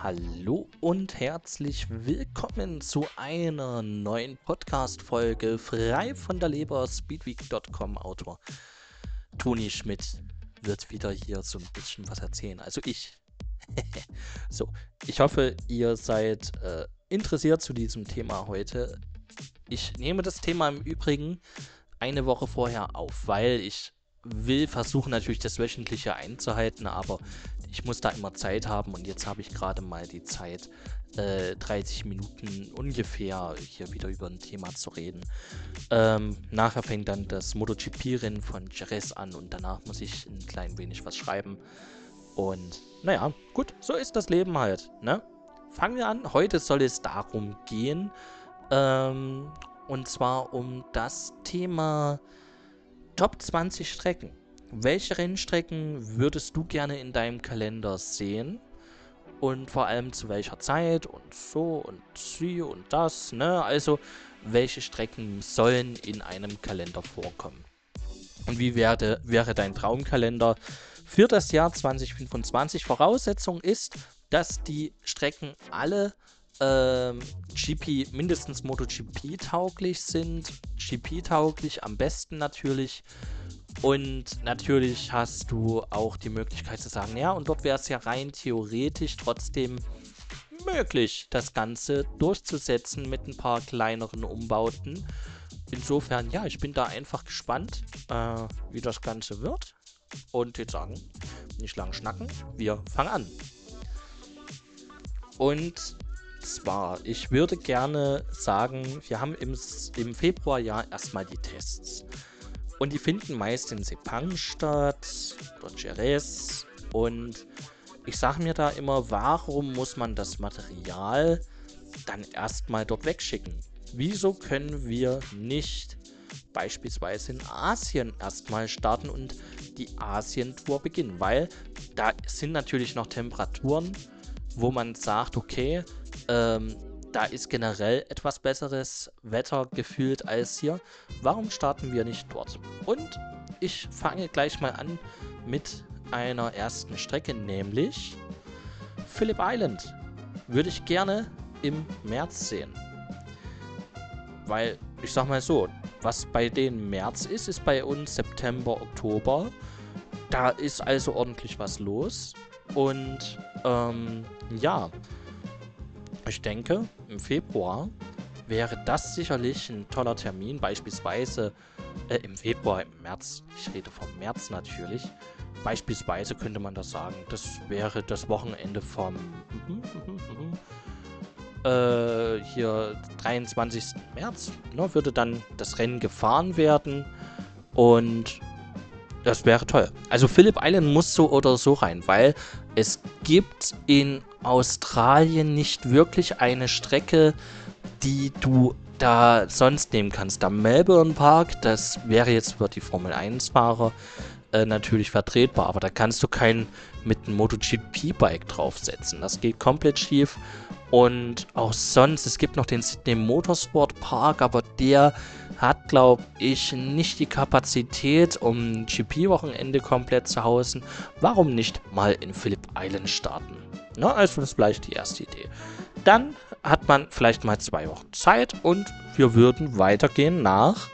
Hallo und herzlich willkommen zu einer neuen Podcast-Folge frei von der Leber. Speedweek.com Autor Toni Schmidt wird wieder hier so ein bisschen was erzählen. Also ich. So, ich hoffe, ihr seid interessiert zu diesem Thema heute. Ich nehme das Thema im Übrigen eine Woche vorher auf, weil ich will versuchen natürlich das Wöchentliche einzuhalten, aber ich muss da immer Zeit haben und jetzt habe ich gerade mal die Zeit, 30 Minuten ungefähr hier wieder über ein Thema zu reden. Nachher fängt dann das MotoGP-Rennen von Jerez an und danach muss ich ein klein wenig was schreiben. Und naja, gut, so ist das Leben halt, ne? Fangen wir an. Heute soll es darum gehen, und zwar um das Thema Top 20 Strecken. Welche Rennstrecken würdest du gerne in deinem Kalender sehen? Und vor allem zu welcher Zeit und so und sie und das, ne? Also, welche Strecken sollen in einem Kalender vorkommen? Und wie wäre dein Traumkalender für das Jahr 2025? Voraussetzung ist, dass die Strecken alle mindestens MotoGP-tauglich sind. GP-tauglich am besten natürlich. Und natürlich hast du auch die Möglichkeit zu sagen, ja, und dort wäre es ja rein theoretisch trotzdem möglich, das Ganze durchzusetzen mit ein paar kleineren Umbauten. Insofern, ja, ich bin da einfach gespannt, wie das Ganze wird. Und jetzt sagen, nicht lang schnacken, wir fangen an. Und zwar, ich würde gerne sagen, wir haben im Februar ja erstmal die Tests. Und die finden meist in Sepang statt oder Jerez. Und ich sage mir da immer, warum muss man das Material dann erstmal dort wegschicken? Wieso können wir nicht beispielsweise in Asien erstmal starten und die Asien-Tour beginnen? Weil da sind natürlich noch Temperaturen, wo man sagt, okay, da ist generell etwas besseres Wetter gefühlt als hier. Warum starten wir nicht dort? Und ich fange gleich mal an mit einer ersten Strecke, nämlich Phillip Island. Würde ich gerne im März sehen. Weil, ich sag mal so, was bei denen März ist, ist bei uns September, Oktober. Da ist also ordentlich was los. Und, ja, ich denke, im Februar wäre das sicherlich ein toller Termin, beispielsweise im Februar, im März, ich rede vom März natürlich, beispielsweise könnte man das sagen, das wäre das Wochenende vom hier 23. März, ne, würde dann das Rennen gefahren werden und das wäre toll. Also Phillip Island muss so oder so rein, weil es gibt in Australien nicht wirklich eine Strecke, die du da sonst nehmen kannst. Der Melbourne Park, das wäre jetzt für die Formel 1-Fahrer natürlich vertretbar, aber da kannst du keinen mit einem MotoGP-Bike draufsetzen. Das geht komplett schief. Und auch sonst, es gibt noch den Sydney Motorsport Park, aber der hat, glaube ich, nicht die Kapazität, um ein GP-Wochenende komplett zu hausen. Warum nicht mal in Phillip Island starten? Na, also das ist vielleicht die erste Idee. Dann hat man vielleicht mal 2 Wochen Zeit und wir würden weitergehen nach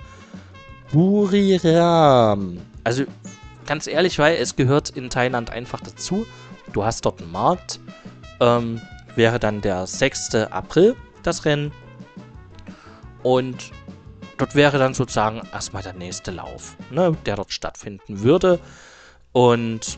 Buriram. Also ganz ehrlich, weil es gehört in Thailand einfach dazu. Du hast dort einen Markt. Wäre dann der 6. April das Rennen. Und dort wäre dann sozusagen erstmal der nächste Lauf, ne, der dort stattfinden würde. Und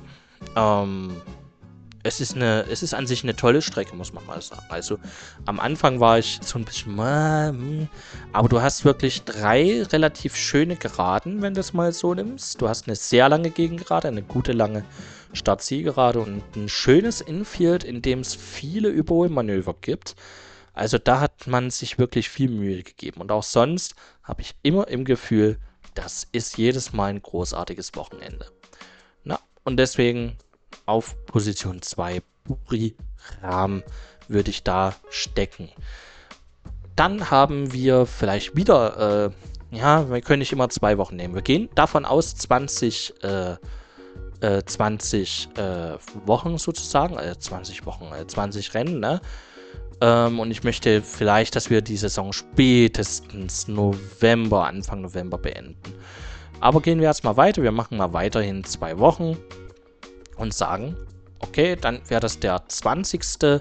es ist an sich eine tolle Strecke, muss man mal sagen. Also am Anfang war ich so ein bisschen, aber du hast wirklich 3 relativ schöne Geraden, wenn du es mal so nimmst. Du hast eine sehr lange Gegengerade, eine gute lange Start-Zielgerade und ein schönes Infield, in dem es viele Überholmanöver gibt. Also da hat man sich wirklich viel Mühe gegeben. Und auch sonst habe ich immer im Gefühl, das ist jedes Mal ein großartiges Wochenende. Na, und deswegen auf Position 2 Buriram würde ich da stecken. Dann haben wir vielleicht wieder, wir können nicht immer 2 Wochen nehmen. Wir gehen davon aus, 20 Wochen sozusagen, 20 Wochen, 20 Rennen, ne? Und ich möchte vielleicht, dass wir die Saison spätestens Anfang November beenden. Aber gehen wir erstmal weiter. Wir machen mal weiterhin 2 Wochen und sagen, okay, dann wäre das der 20.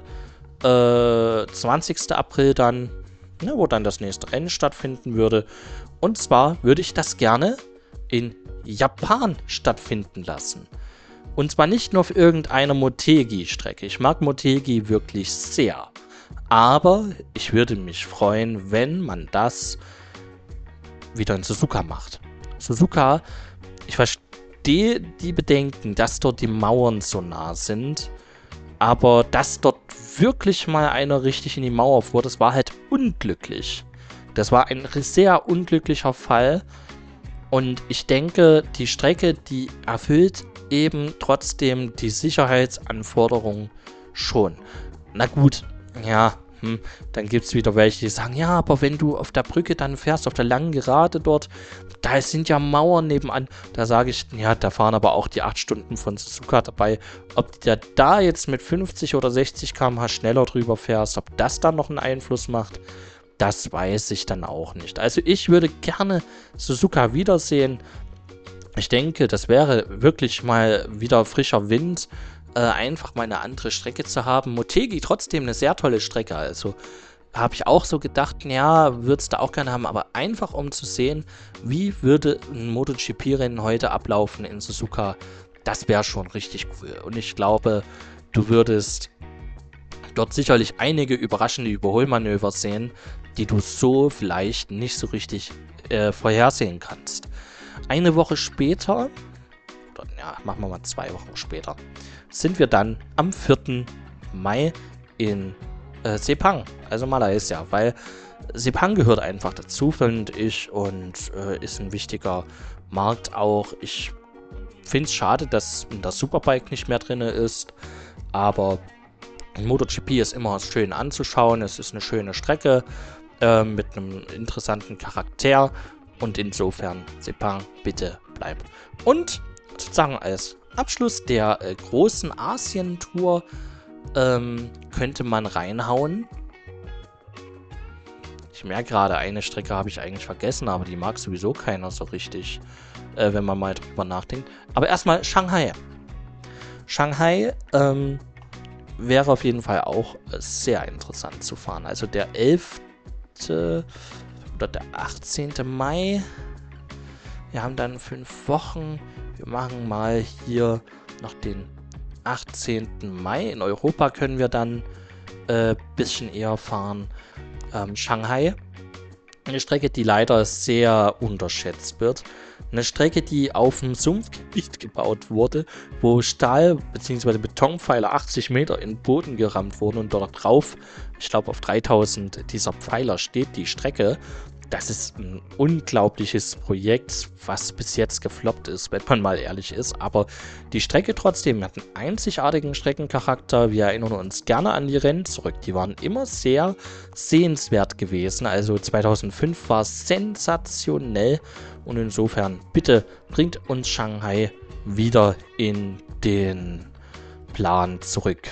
20. April dann, ne, wo dann das nächste Rennen stattfinden würde. Und zwar würde ich das gerne in Japan stattfinden lassen. Und zwar nicht nur auf irgendeiner Motegi-Strecke. Ich mag Motegi wirklich sehr. Aber ich würde mich freuen, wenn man das wieder in Suzuka macht. Suzuka, ich verstehe die Bedenken, dass dort die Mauern so nah sind. Aber dass dort wirklich mal einer richtig in die Mauer fuhr, das war halt unglücklich. Das war ein sehr unglücklicher Fall. Und ich denke, die Strecke, die erfüllt eben trotzdem die Sicherheitsanforderungen schon. Na gut, ja, dann gibt es wieder welche, die sagen, ja, aber wenn du auf der Brücke dann fährst, auf der langen Gerade dort, da sind ja Mauern nebenan. Da sage ich, ja, da fahren aber auch die 8 Stunden von Suzuka dabei. Ob der da jetzt mit 50 oder 60 km/h schneller drüber fährst, ob das dann noch einen Einfluss macht, das weiß ich dann auch nicht. Also ich würde gerne Suzuka wiedersehen. Ich denke, das wäre wirklich mal wieder frischer Wind, einfach mal eine andere Strecke zu haben. Motegi trotzdem eine sehr tolle Strecke, also habe ich auch so gedacht, ja, würde es da auch gerne haben, aber einfach um zu sehen, wie würde ein MotoGP-Rennen heute ablaufen in Suzuka, das wäre schon richtig cool. Und ich glaube, du würdest dort sicherlich einige überraschende Überholmanöver sehen, die du so vielleicht nicht so richtig vorhersehen kannst. Eine Woche später, oder ja, machen wir mal 2 Wochen später, sind wir dann am 4. Mai in Sepang, also Malaysia, weil Sepang gehört einfach dazu, finde ich, und ist ein wichtiger Markt auch. Ich finde es schade, dass das Superbike nicht mehr drin ist, aber MotoGP ist immer schön anzuschauen. Es ist eine schöne Strecke mit einem interessanten Charakter und insofern, Sepang, bitte bleib. Und sozusagen als Abschluss der großen Asien-Tour könnte man reinhauen. Ich merke gerade, eine Strecke habe ich eigentlich vergessen, aber die mag sowieso keiner so richtig, wenn man mal drüber nachdenkt. Aber erstmal Shanghai. Shanghai wäre auf jeden Fall auch sehr interessant zu fahren. Also der 11. oder der 18. Mai. Wir haben dann 5 Wochen. Wir machen mal hier noch den 18. Mai. In Europa können wir dann ein bisschen eher fahren. Shanghai. Eine Strecke, die leider sehr unterschätzt wird. Eine Strecke, die auf dem Sumpfgebiet gebaut wurde, wo Stahl- bzw. Betonpfeiler 80 Meter in den Boden gerammt wurden und dort drauf, ich glaube auf 3000 dieser Pfeiler steht die Strecke. Das ist ein unglaubliches Projekt, was bis jetzt gefloppt ist, wenn man mal ehrlich ist. Aber die Strecke trotzdem hat einen einzigartigen Streckencharakter. Wir erinnern uns gerne an die Rennen zurück. Die waren immer sehr sehenswert gewesen. Also 2005 war sensationell. Und insofern, bitte bringt uns Shanghai wieder in den Plan zurück.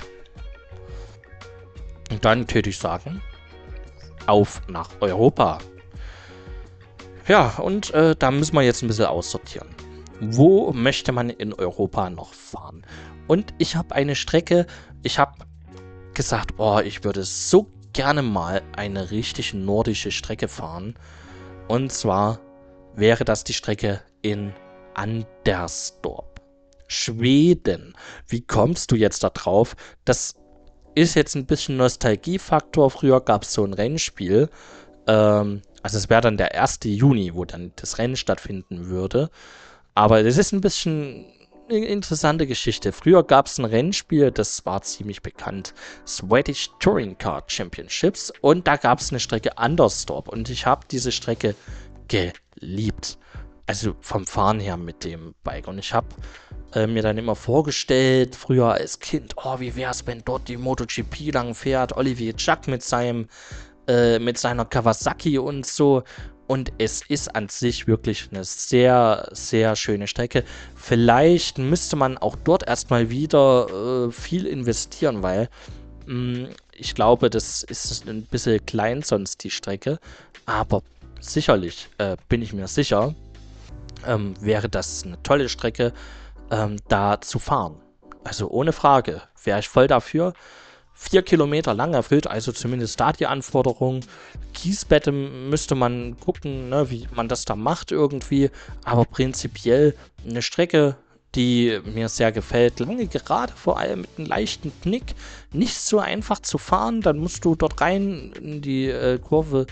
Und dann würde ich sagen, auf nach Europa. Ja, und da müssen wir jetzt ein bisschen aussortieren. Wo möchte man in Europa noch fahren? Und ich habe eine Strecke, ich habe gesagt, oh, ich würde so gerne mal eine richtig nordische Strecke fahren. Und zwar wäre das die Strecke in Anderstorp, Schweden. Wie kommst du jetzt da drauf? Das ist jetzt ein bisschen Nostalgiefaktor. Früher gab es so ein Rennspiel, also es wäre dann der 1. Juni, wo dann das Rennen stattfinden würde. Aber das ist ein bisschen eine interessante Geschichte. Früher gab es ein Rennspiel, das war ziemlich bekannt. Swedish Touring Car Championships. Und da gab es eine Strecke Anderstorp. Und ich habe diese Strecke geliebt. Also vom Fahren her mit dem Bike. Und ich habe mir dann immer vorgestellt, früher als Kind, oh, wie wäre es, wenn dort die MotoGP lang fährt. Olivier Jack mit seiner Kawasaki und so. Und es ist an sich wirklich eine sehr, sehr schöne Strecke. Vielleicht müsste man auch dort erstmal wieder viel investieren, weil ich glaube, das ist ein bisschen klein sonst die Strecke. Aber sicherlich, bin ich mir sicher, wäre das eine tolle Strecke, da zu fahren. Also ohne Frage, wäre ich voll dafür. 4 Kilometer lang erfüllt, also zumindest da die Anforderungen. Kiesbette müsste man gucken, ne, wie man das da macht irgendwie. Aber prinzipiell eine Strecke, die mir sehr gefällt. Lange gerade, vor allem mit einem leichten Knick. Nicht so einfach zu fahren. Dann musst du dort rein in die Kurve.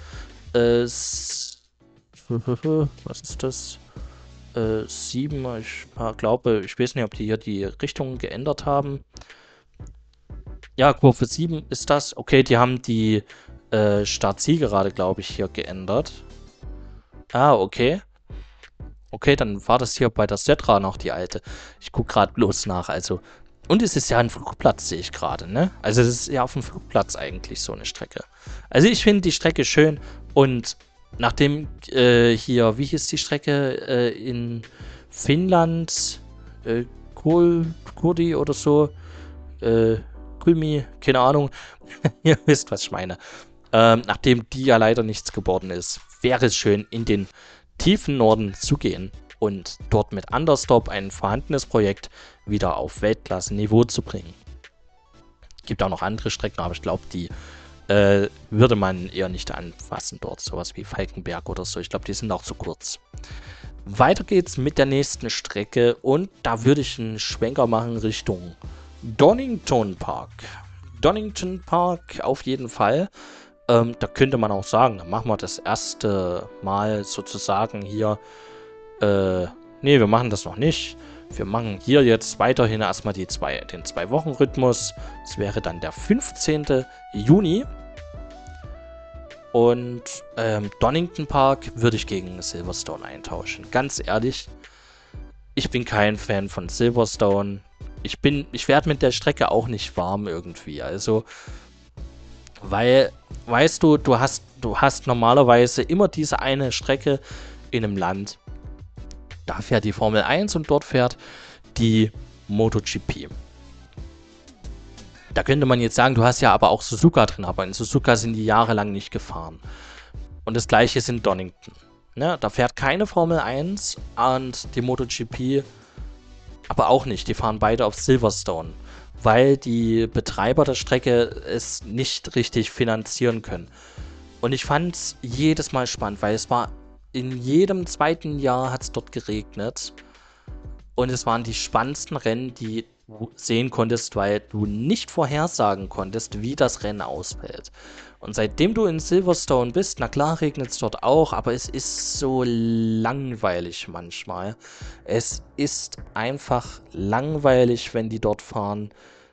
Was ist das? 7. Ich glaube, ich weiß nicht, ob die hier die Richtung geändert haben. Ja, Kurve 7 ist das. Okay, die haben die Start-Zielgerade, glaube ich, hier geändert. Ah, okay. Okay, dann war das hier bei der Setra noch die alte. Ich gucke gerade bloß nach. Also, und es ist ja ein Flugplatz, sehe ich gerade, ne? Also, es ist ja auf dem Flugplatz eigentlich so eine Strecke. Also, ich finde die Strecke schön. Und nachdem hier, wie hieß die Strecke in Finnland? Kurdi oder so? Kulmi, keine Ahnung. Ihr wisst, was ich meine. Nachdem die ja leider nichts geworden ist, wäre es schön, in den tiefen Norden zu gehen und dort mit Understop ein vorhandenes Projekt wieder auf Weltklasse-Niveau zu bringen. Gibt auch noch andere Strecken, aber ich glaube, die würde man eher nicht anfassen dort. Sowas wie Falkenberg oder so. Ich glaube, die sind auch zu kurz. Weiter geht's mit der nächsten Strecke und da würde ich einen Schwenker machen Richtung Donington Park. Donington Park auf jeden Fall. Da könnte man auch sagen, dann machen wir das erste Mal sozusagen hier. Nee, wir machen das noch nicht. Wir machen hier jetzt weiterhin erstmal den 2-Wochen-Rhythmus. Das wäre dann der 15. Juni. Und Donington Park würde ich gegen Silverstone eintauschen. Ganz ehrlich, ich bin kein Fan von Silverstone. Ich werde mit der Strecke auch nicht warm irgendwie. Also, weil, weißt du, du hast normalerweise immer diese eine Strecke in einem Land. Da fährt die Formel 1 und dort fährt die MotoGP. Da könnte man jetzt sagen, du hast ja aber auch Suzuka drin, aber in Suzuka sind die jahrelang nicht gefahren. Und das gleiche ist in Donington. Ne? Da fährt keine Formel 1 und die MotoGP aber auch nicht. Die fahren beide auf Silverstone, weil die Betreiber der Strecke es nicht richtig finanzieren können. Und ich fand es jedes Mal spannend, weil es war in jedem zweiten Jahr hat es dort geregnet. Und es waren die spannendsten Rennen, die du sehen konntest, weil du nicht vorhersagen konntest, wie das Rennen ausfällt. Und seitdem du in Silverstone bist, na klar regnet es dort auch, aber es ist so langweilig manchmal. Es ist einfach langweilig, wenn die dort fahren.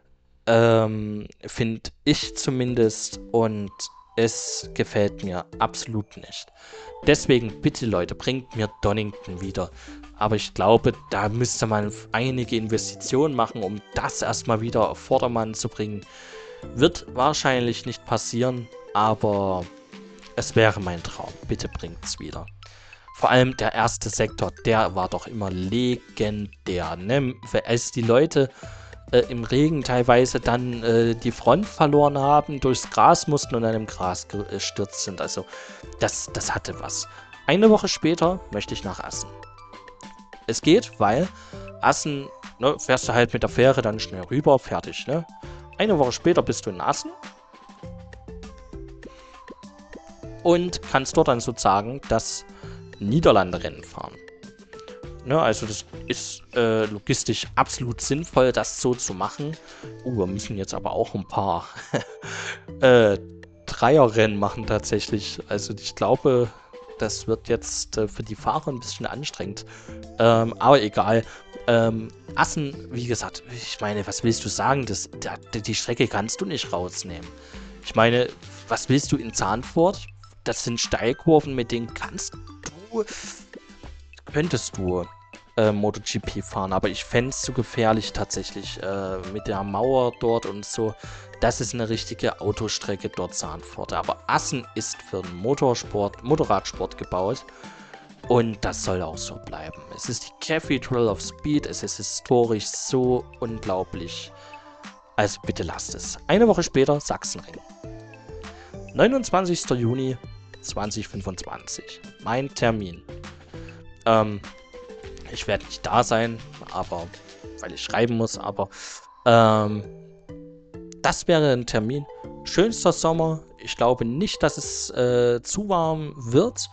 Finde ich zumindest. Und es gefällt mir absolut nicht. Deswegen bitte Leute, bringt mir Donington wieder. Aber ich glaube, da müsste man einige Investitionen machen, um das erstmal wieder auf Vordermann zu bringen. Wird wahrscheinlich nicht passieren, aber es wäre mein Traum. Bitte bringt's wieder. Vor allem der erste Sektor, der war doch immer legendär, ne? Als die Leute im Regen teilweise dann die Front verloren haben, durchs Gras mussten und dann im Gras gestürzt sind. Also das hatte was. Eine Woche später möchte ich nach Assen. Es geht, weil Assen, ne, fährst du halt mit der Fähre dann schnell rüber, fertig, ne? Eine Woche später bist du in Assen und kannst dort dann sozusagen das Niederlande-Rennen fahren. Ne, also das ist logistisch absolut sinnvoll, das so zu machen. Wir müssen jetzt aber auch ein paar Dreierrennen machen tatsächlich. Also ich glaube, das wird jetzt für die Fahrer ein bisschen anstrengend. Aber egal. Assen, wie gesagt, ich meine, was willst du sagen? Die Strecke kannst du nicht rausnehmen. Ich meine, was willst du in Zandvoort? Das sind Steilkurven, mit denen könntest du MotoGP fahren, aber ich fände es zu gefährlich tatsächlich mit der Mauer dort und so. Das ist eine richtige Autostrecke dort, Zandvoort. Aber Assen ist für den Motorradsport gebaut und das soll auch so bleiben. Es ist die Cathedral of Speed, es ist historisch so unglaublich. Also bitte lasst es. Eine Woche später Sachsenring. 29. Juni 2025. Mein Termin. Ich werde nicht da sein, aber weil ich schreiben muss, aber das wäre ein Termin. Schönster Sommer. Ich glaube nicht, dass es zu warm wird.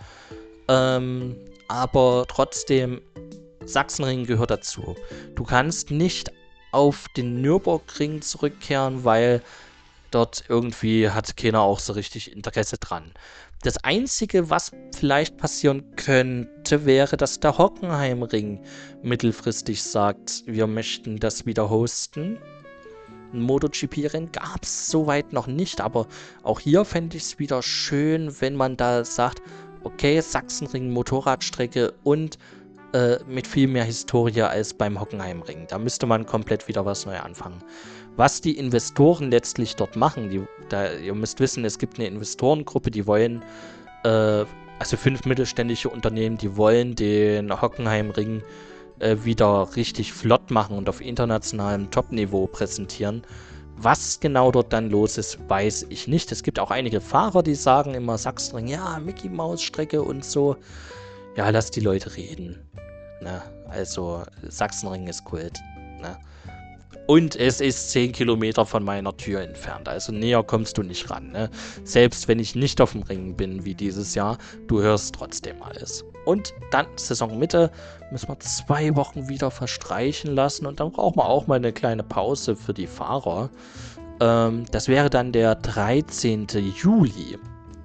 Aber trotzdem, Sachsenring gehört dazu. Du kannst nicht auf den Nürburgring zurückkehren, weil dort irgendwie hat keiner auch so richtig Interesse dran. Das Einzige, was vielleicht passieren könnte, wäre, dass der Hockenheimring mittelfristig sagt, wir möchten das wieder hosten. Ein MotoGP-Rennen gab es soweit noch nicht, aber auch hier fände ich es wieder schön, wenn man da sagt, okay, Sachsenring, Motorradstrecke und mit viel mehr Historie als beim Hockenheimring. Da müsste man komplett wieder was neu anfangen. Was die Investoren letztlich dort machen, ihr müsst wissen, es gibt eine Investorengruppe, die wollen, also 5 mittelständische Unternehmen, die wollen den Hockenheimring wieder richtig flott machen und auf internationalem Top-Niveau präsentieren. Was genau dort dann los ist, weiß ich nicht. Es gibt auch einige Fahrer, die sagen immer Sachsenring, ja, Mickey-Maus-Strecke und so. Ja, lass die Leute reden. Ne? Also, Sachsenring ist Kult. Ne? Und es ist 10 Kilometer von meiner Tür entfernt. Also näher kommst du nicht ran. Ne? Selbst wenn ich nicht auf dem Ring bin wie dieses Jahr, du hörst trotzdem alles. Und dann Saisonmitte müssen wir 2 Wochen wieder verstreichen lassen. Und dann brauchen wir auch mal eine kleine Pause für die Fahrer. Das wäre dann der 13. Juli.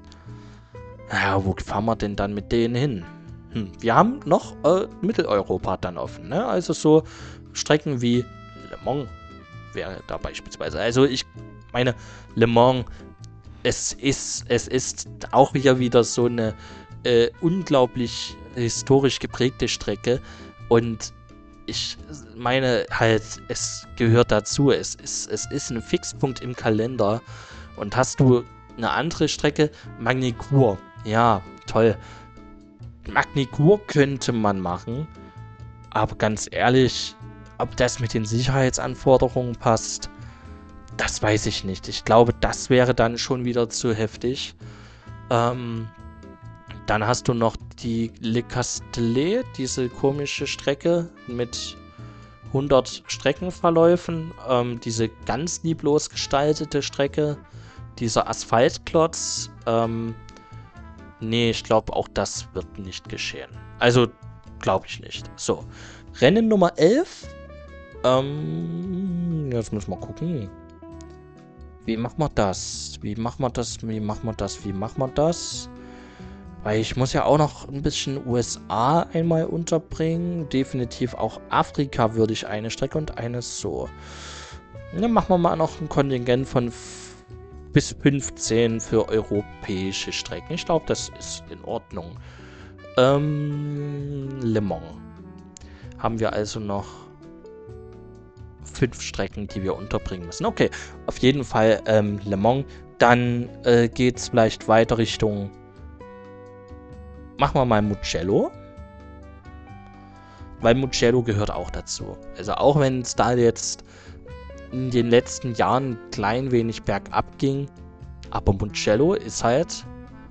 Ja, wo fahren wir denn dann mit denen hin? Wir haben noch Mitteleuropa dann offen, ne? Also so Strecken wie Le Mans wäre da beispielsweise. Also ich meine, Le Mans, es ist auch wieder so eine unglaublich historisch geprägte Strecke und ich meine halt, es gehört dazu. Es ist ein Fixpunkt im Kalender und hast du eine andere Strecke, Magny-Cours, ja, toll. Magny-Cours könnte man machen, aber ganz ehrlich, ob das mit den Sicherheitsanforderungen passt, das weiß ich nicht. Ich glaube, das wäre dann schon wieder zu heftig. Dann hast du noch die Le Castellet, diese komische Strecke mit 100 Streckenverläufen, diese ganz lieblos gestaltete Strecke, dieser Asphaltklotz, nee, ich glaube, auch das wird nicht geschehen. Also, glaube ich nicht. So, Rennen Nummer 11. Jetzt müssen wir gucken. Wie machen wir das? Wie machen wir das? Weil ich muss ja auch noch ein bisschen USA einmal unterbringen. Definitiv auch Afrika würde ich eine Strecke und eine so. Dann machen wir mal noch ein Kontingent von bis 15 für europäische Strecken. Ich glaube, das ist in Ordnung. Le Mans. Haben wir also noch 5 Strecken, die wir unterbringen müssen. Okay, auf jeden Fall Le Mans. Dann geht es vielleicht weiter Richtung. Machen wir mal Mugello. Weil Mugello gehört auch dazu. Also auch wenn es da jetzt in den letzten Jahren ein klein wenig bergab ging, aber Mugello ist halt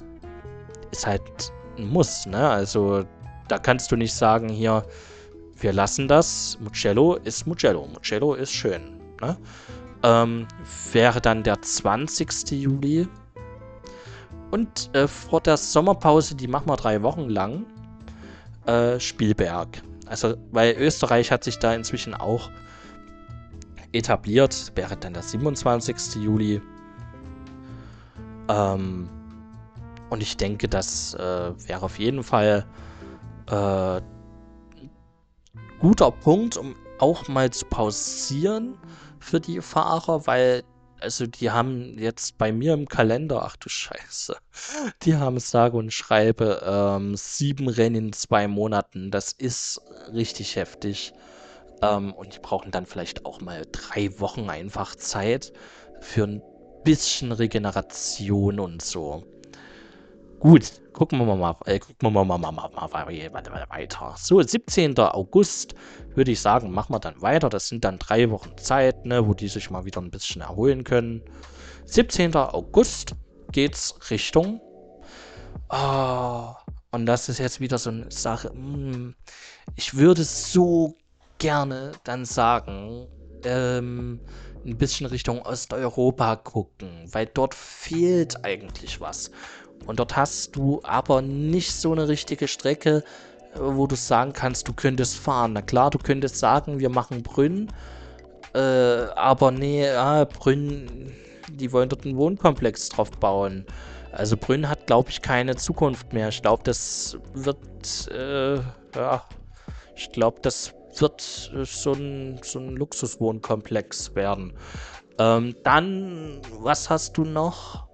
ein Muss, ne? Also da kannst du nicht sagen, hier, wir lassen das. Mugello ist Mugello. Mugello ist schön, ne? Wäre dann der 20. Juli. Und vor der Sommerpause, die machen wir 3 Wochen lang, Spielberg. Also, weil Österreich hat sich da inzwischen auch etabliert, wäre dann der 27. Juli. Und ich denke, das wäre auf jeden Fall guter Punkt, um auch mal zu pausieren für die Fahrer, weil Also die haben jetzt bei mir im Kalender, ach du Scheiße, die haben sage und schreibe 7 Rennen in 2 Monaten. Das ist richtig heftig. Und die brauchen dann vielleicht auch mal 3 Wochen einfach Zeit für ein bisschen Regeneration und so. Gut, gucken wir mal weiter. So, 17. August würde ich sagen, machen wir dann weiter. Das sind dann 3 Wochen Zeit, ne, wo die sich mal wieder ein bisschen erholen können. 17. August geht's Richtung. Und das ist jetzt wieder so eine Sache. Ich würde so gerne dann sagen, ein bisschen Richtung Osteuropa gucken, weil dort fehlt eigentlich was. Und dort hast du aber nicht so eine richtige Strecke, wo du sagen kannst, du könntest fahren. Na klar, du könntest sagen, wir machen Brünn, aber nee, Brünn, die wollen dort einen Wohnkomplex drauf bauen. Also Brünn hat, glaube ich, keine Zukunft mehr. Ich glaube, das wird, ja, ich glaube, das wird so ein Luxuswohnkomplex werden. Dann, was hast du noch?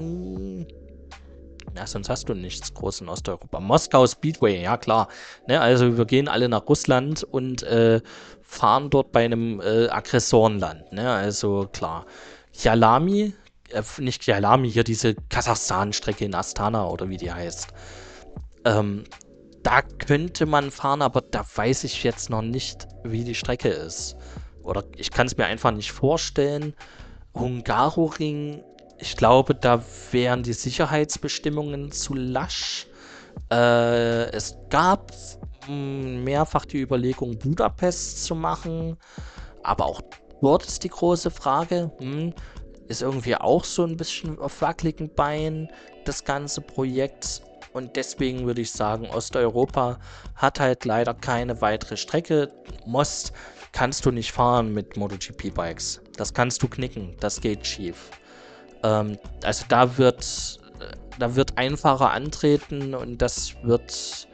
Ja, sonst hast du nichts groß in Osteuropa. Moskau Speedway, ja klar. Ne, also wir gehen alle nach Russland und fahren dort bei einem Aggressorenland. Ne, also klar. Kyalami, nicht Kyalami, hier diese Kasachstan-Strecke in Astana oder wie die heißt. Ähm, Da könnte man fahren, aber da weiß ich jetzt noch nicht, wie die Strecke ist. Oder ich kann es mir einfach nicht vorstellen. Hungaroring, ich glaube, da wären die Sicherheitsbestimmungen zu lasch. Es gab mehrfach die Überlegung, Budapest zu machen, aber auch dort ist die große Frage, ist irgendwie auch so ein bisschen auf wackeligen Beinen, das ganze Projekt. Und deswegen würde ich sagen, Osteuropa hat halt leider keine weitere Strecke. Most kannst du nicht fahren mit MotoGP-Bikes. Das kannst du knicken, das geht schief. Also da wird ein Fahrer antreten und das wird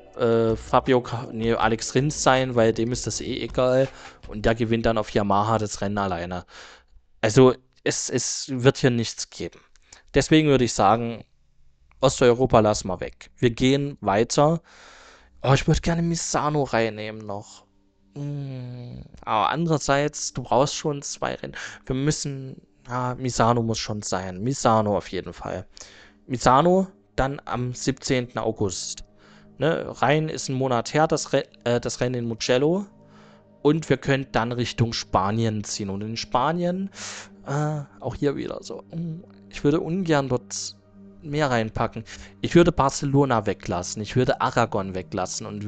Alex Rins sein, weil dem ist das eh egal. Und der gewinnt dann auf Yamaha das Rennen alleine. Also es wird hier nichts geben. Deswegen würde ich sagen, Osteuropa lassen wir weg. Wir gehen weiter. Oh, ich würde gerne Misano reinnehmen noch. Aber andererseits, du brauchst schon 2 Rennen. Wir müssen. Misano muss schon sein. Misano auf jeden Fall. Misano dann am 17. August. Ne, Rhein ist ein Monat her, das Rennen in Mugello. Und wir können dann Richtung Spanien ziehen. Und in Spanien, auch hier wieder so. Ich würde ungern dort mehr reinpacken. Ich würde Barcelona weglassen. Ich würde Aragon weglassen und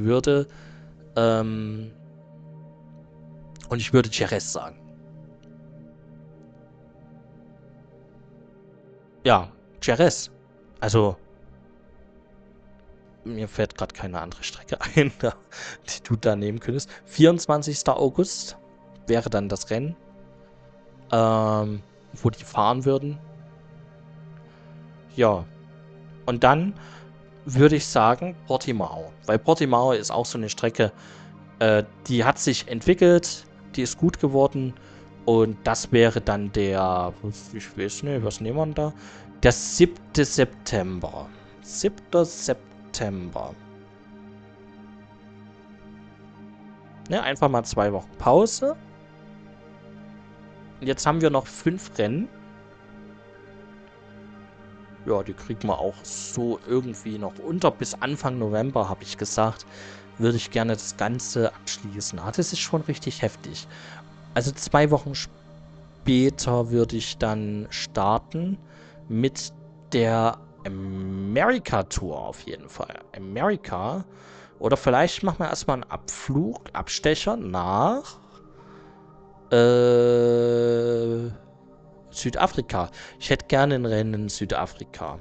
ich würde Jerez sagen. Ja, Jerez. Also, mir fällt gerade keine andere Strecke ein, die du da nehmen könntest. 24. August wäre dann das Rennen, wo die fahren würden. Ja, und dann würde ich sagen Portimao, weil Portimao ist auch so eine Strecke, die hat sich entwickelt, die ist gut geworden und das wäre dann ich weiß nicht, was nehmen wir da? Der 7. September. 7. September. Ne, einfach mal 2 Wochen Pause. Und jetzt haben wir noch 5 Rennen. Ja, die kriegen wir auch so irgendwie noch unter. Bis Anfang November, habe ich gesagt, würde ich gerne das Ganze abschließen. Das ist schon richtig heftig. Also 2 Wochen später würde ich dann starten mit der America Tour auf jeden Fall. America. Oder vielleicht machen wir erstmal einen Abstecher nach Südafrika. Ich hätte gerne ein Rennen in Südafrika.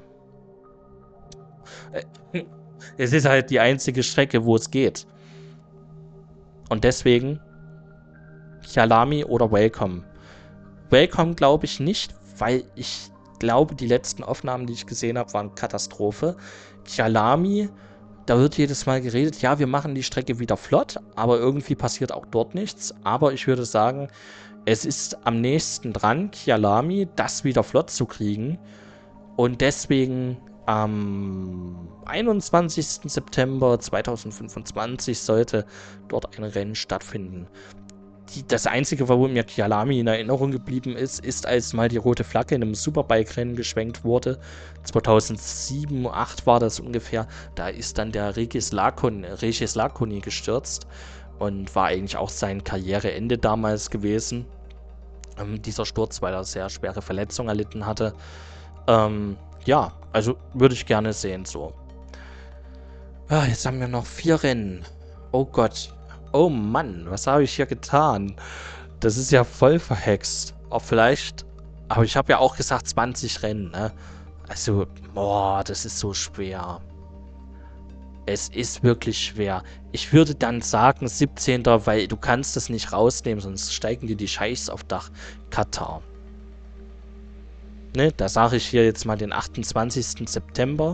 Es ist halt die einzige Strecke, wo es geht. Und deswegen Kyalami oder Welcome. Welcome glaube ich nicht, weil ich glaube, die letzten Aufnahmen, die ich gesehen habe, waren Katastrophe. Kyalami, da wird jedes Mal geredet, ja, wir machen die Strecke wieder flott, aber irgendwie passiert auch dort nichts. Aber ich würde sagen, es ist am nächsten dran, Kyalami das wieder flott zu kriegen. Und deswegen am 21. September 2025 sollte dort ein Rennen stattfinden. Das Einzige, warum mir Kyalami in Erinnerung geblieben ist, als mal die rote Flagge in einem Superbike-Rennen geschwenkt wurde. 2007, 2008 war das ungefähr. Da ist dann der Regis Lakoni gestürzt und war eigentlich auch sein Karriereende damals gewesen. Dieser Sturz, weil er sehr schwere Verletzungen erlitten hatte. Ja, also würde ich gerne sehen so. Jetzt haben wir noch 4 Rennen. Oh Gott. Oh Mann, was habe ich hier getan? Das ist ja voll verhext. Auch vielleicht, aber ich habe ja auch gesagt 20 Rennen, ne? Also, boah, das ist so schwer. Es ist wirklich schwer. Ich würde dann sagen 17., weil du kannst das nicht rausnehmen, sonst steigen dir die Scheichs auf Dach. Katar. Ne, da sage ich hier jetzt mal den 28. September.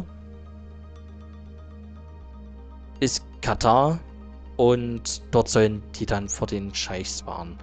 Ist Katar. Und dort sollen die dann vor den Scheichs fahren.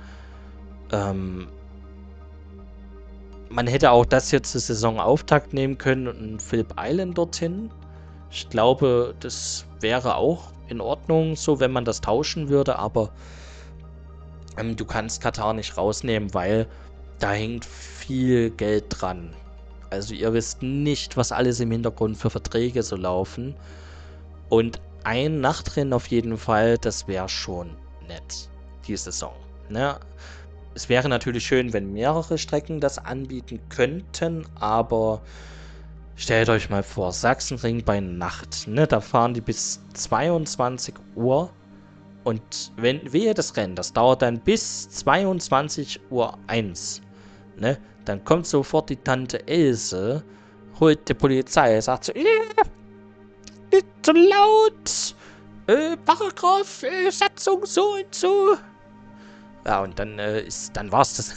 Man hätte auch das jetzt zur Saisonauftakt nehmen können und Phillip Island dorthin. Ich glaube, das wäre auch in Ordnung, so wenn man das tauschen würde, aber du kannst Katar nicht rausnehmen, weil da hängt viel Geld dran. Also ihr wisst nicht, was alles im Hintergrund für Verträge so laufen. Und ein Nachtrennen auf jeden Fall, das wäre schon nett, die Saison. Ne? Es wäre natürlich schön, wenn mehrere Strecken das anbieten könnten, aber stellt euch mal vor, Sachsenring bei Nacht, ne? Da fahren die bis 22 Uhr und wehe das Rennen, das dauert dann bis 22:01 Uhr, ne? Dann kommt sofort die Tante Else, holt die Polizei, sagt so, nicht so laut, Paragraph, Satzung so und so. Ja, und dann war's das.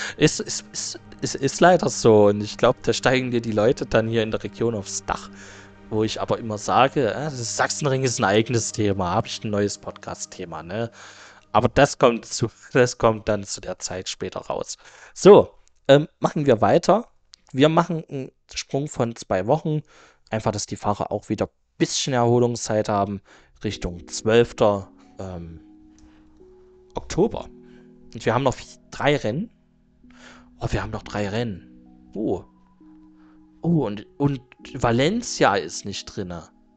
ist leider so. Und ich glaube, da steigen dir die Leute dann hier in der Region aufs Dach. Wo ich aber immer sage, das Sachsenring ist ein eigenes Thema. Habe ich ein neues Podcast-Thema, ne? Aber das kommt dann zu der Zeit später raus. So, machen wir weiter. Wir machen einen Sprung von 2 Wochen. Einfach, dass die Fahrer auch wieder ein bisschen Erholungszeit haben. Richtung 12. Oktober. Und wir haben noch 3 Rennen. Oh, wir haben noch 3 Rennen. Oh. Oh, und Valencia ist nicht drin.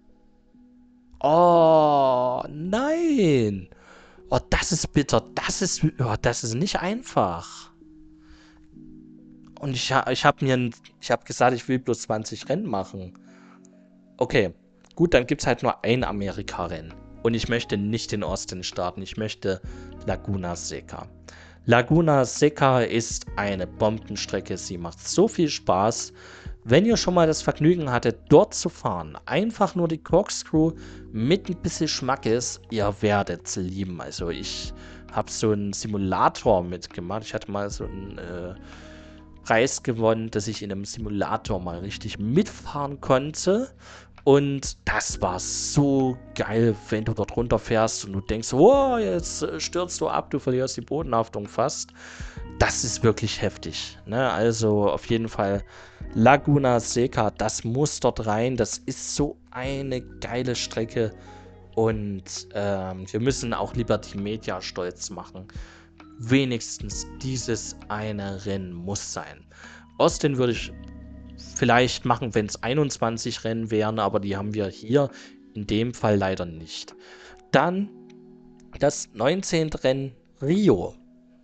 Oh, nein. Oh, das ist bitter. Das ist nicht einfach. Und ich habe gesagt, ich will bloß 20 Rennen machen. Okay, gut, dann gibt es halt nur ein Amerika-Rennen. Und ich möchte nicht in Austin starten. Ich möchte Laguna Seca. Laguna Seca ist eine Bombenstrecke. Sie macht so viel Spaß. Wenn ihr schon mal das Vergnügen hattet, dort zu fahren, einfach nur die Corkscrew mit ein bisschen Schmackes, ihr werdet es lieben. Also ich habe so einen Simulator mitgemacht. Ich hatte mal so einen Preis gewonnen, dass ich in einem Simulator mal richtig mitfahren konnte. Und das war so geil, wenn du dort runterfährst und du denkst, oh, jetzt stürzt du ab, du verlierst die Bodenhaftung fast. Das ist wirklich heftig. Ne? Also auf jeden Fall Laguna Seca, das muss dort rein. Das ist so eine geile Strecke. Und wir müssen auch Liberty Media stolz machen. Wenigstens dieses eine Rennen muss sein. Austin würde ich vielleicht machen, wenn es 21 Rennen wären, aber die haben wir hier in dem Fall leider nicht. Dann das 19. Rennen Rio.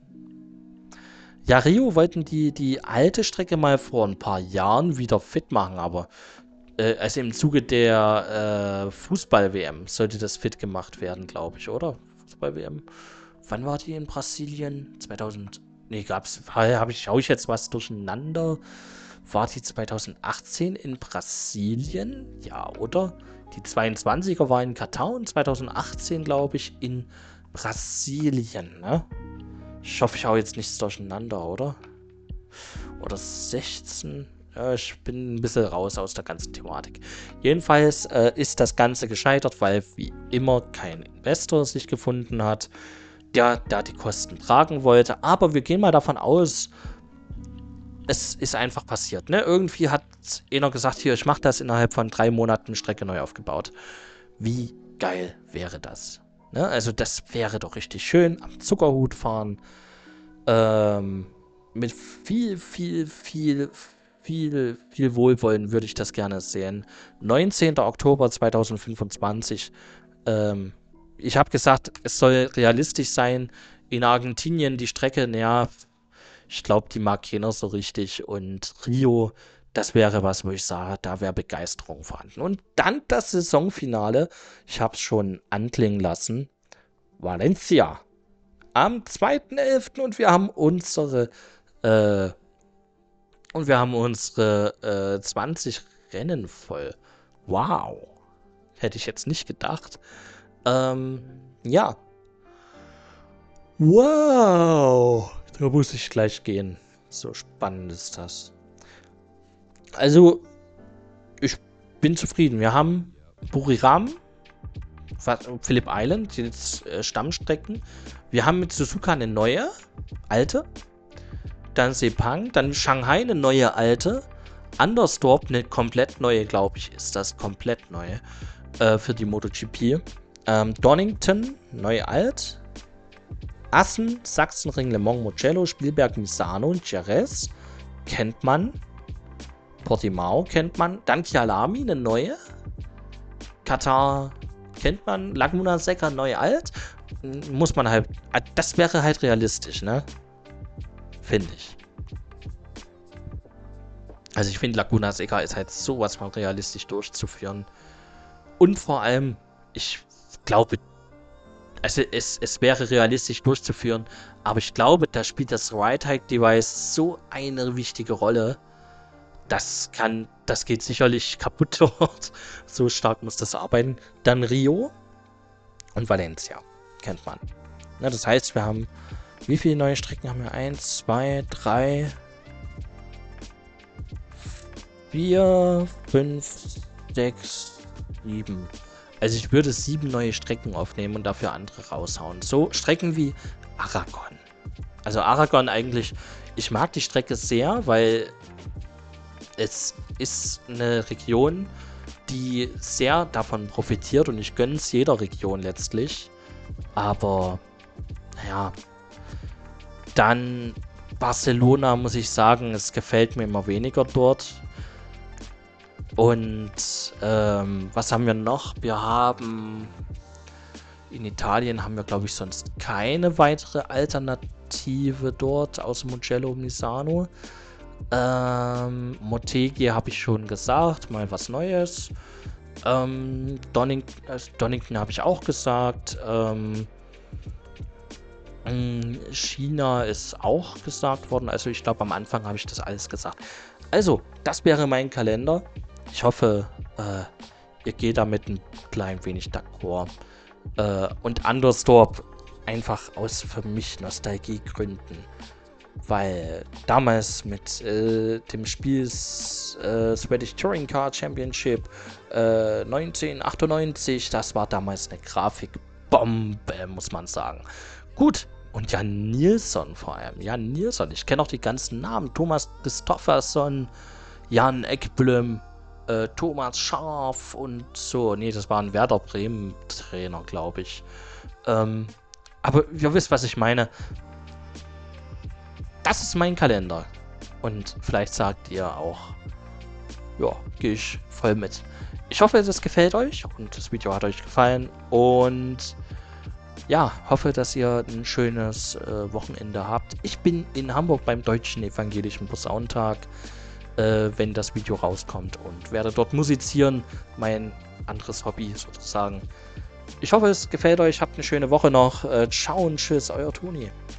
Ja, Rio wollten die alte Strecke mal vor ein paar Jahren wieder fit machen, aber also im Zuge der Fußball-WM sollte das fit gemacht werden, glaube ich, oder? Fußball-WM. Wann war die in Brasilien? 2000. Nee, schaue ich jetzt was durcheinander? War die 2018 in Brasilien? Ja, oder? Die 22er war in Katar und 2018, glaube ich, in Brasilien, ne? Ich hoffe, ich hau jetzt nichts durcheinander, oder? Oder 16? Ja, ich bin ein bisschen raus aus der ganzen Thematik. Jedenfalls ist das Ganze gescheitert, weil wie immer kein Investor sich gefunden hat. der die Kosten tragen wollte. Aber wir gehen mal davon aus, es ist einfach passiert. Ne? Irgendwie hat einer gesagt, hier, ich mache das innerhalb von 3 Monaten Strecke neu aufgebaut. Wie geil wäre das? Ne? Also das wäre doch richtig schön. Am Zuckerhut fahren. Mit viel Wohlwollen würde ich das gerne sehen. 19. Oktober 2025. Ich habe gesagt, es soll realistisch sein. In Argentinien die Strecke, naja, ich glaube, die mag keiner so richtig. Und Rio, das wäre was, wo ich sage, da wäre Begeisterung vorhanden. Und dann das Saisonfinale. Ich habe es schon anklingen lassen. Valencia. Am 2.11. und wir haben unsere 20 Rennen voll. Wow. Hätte ich jetzt nicht gedacht. Ja. Wow. Da muss ich gleich gehen. So spannend ist das. Also, ich bin zufrieden. Wir haben Buriram, Phillip Island, jetzt Stammstrecken. Wir haben mit Suzuka eine neue, alte. Dann Sepang, dann Shanghai eine neue, alte. Andersdorp eine komplett neue, glaube ich, ist das komplett neue für die MotoGP. Donington, neu alt. Assen, Sachsenring, Le Mans, Mugello, Spielberg, Misano und Jerez kennt man. Portimao kennt man. Dann Kyalami, eine neue. Katar kennt man. Laguna Seca, neu alt. Muss man halt. Das wäre halt realistisch, ne? Finde ich. Also ich finde, Laguna Seca ist halt sowas von realistisch durchzuführen. Und vor allem, ich glaube, also es wäre realistisch durchzuführen, aber ich glaube, da spielt das Ride-Hike-Device so eine wichtige Rolle. Das geht sicherlich kaputt dort. So stark muss das arbeiten. Dann Rio und Valencia. Kennt man. Na, das heißt, wir haben. Wie viele neue Strecken haben wir? 1, 2, 3, 4, 5, 6, 7. Also ich würde 7 neue Strecken aufnehmen und dafür andere raushauen. So Strecken wie Aragon. Also Aragon eigentlich, ich mag die Strecke sehr, weil es ist eine Region, die sehr davon profitiert und ich gönne es jeder Region letztlich. Aber, naja, dann Barcelona, muss ich sagen, es gefällt mir immer weniger dort. Und was haben wir noch? Wir haben in Italien haben wir, glaube ich, sonst keine weitere Alternative dort, außer Mugello und Misano. Motegi habe ich schon gesagt, mal was Neues. Donington habe ich auch gesagt. China ist auch gesagt worden. Also ich glaube, am Anfang habe ich das alles gesagt. Also, das wäre mein Kalender. Ich hoffe, ihr geht damit ein klein wenig d'accord. Und Andersdorp einfach aus für mich Nostalgiegründen. Weil damals mit dem Spiel Swedish Touring Car Championship 1998, das war damals eine Grafikbombe, muss man sagen. Gut, und Jan Nilsson vor allem. Jan Nilsson, ich kenne auch die ganzen Namen. Thomas Christoffersson, Jan Ekblom, Thomas Scharf und so. Nee, das war ein Werder Bremen Trainer, glaube ich. Aber ihr wisst, was ich meine. Das ist mein Kalender. Und vielleicht sagt ihr auch, ja, gehe ich voll mit. Ich hoffe, es gefällt euch und das Video hat euch gefallen. Und ja, hoffe, dass ihr ein schönes Wochenende habt. Ich bin in Hamburg beim Deutschen Evangelischen Posauntag, wenn das Video rauskommt, und werde dort musizieren. Mein anderes Hobby sozusagen. Ich hoffe, es gefällt euch. Habt eine schöne Woche noch. Ciao und tschüss, euer Toni.